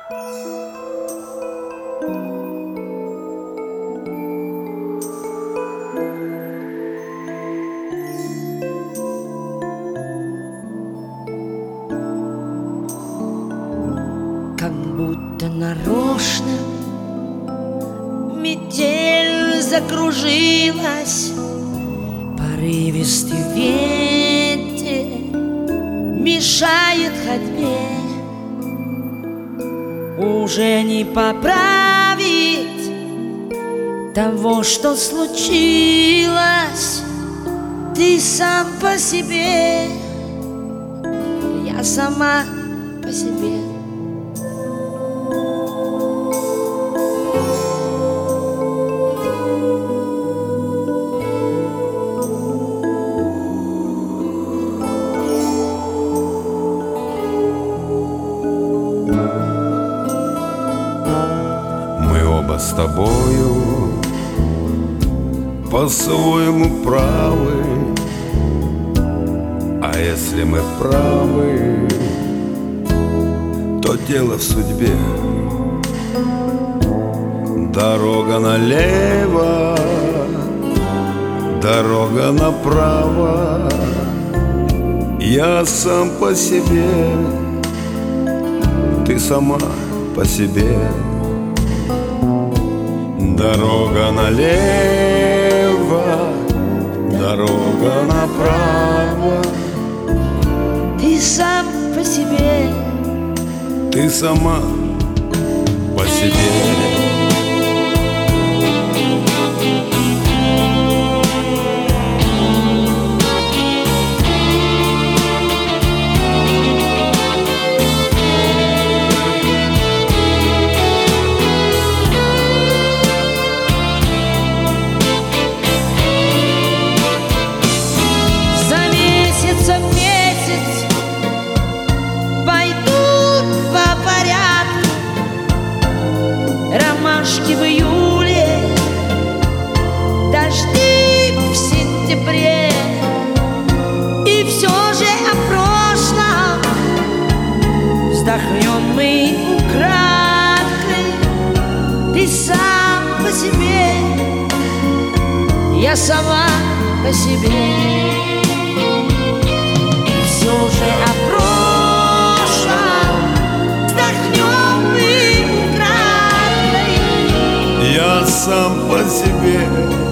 Как будто нарочно метель закружилась, порывистый ветер мешает ходьбе. Уже не поправить того, что случилось. Ты сам по себе, я сама по себе. С тобою по-своему правы, а если мы правы, то дело в судьбе. Дорога налево, дорога направо, я сам по себе, ты сама по себе. Дорога налево, дорога направо, ты сам по себе, ты сама по себе. Ромашки в июле, дожди в сентябре, и все же о прошлом вздохнем мы украдкой. Ты сам по себе, я сама по себе, и все же о прошлом вздохнем мы. Я сам по себе.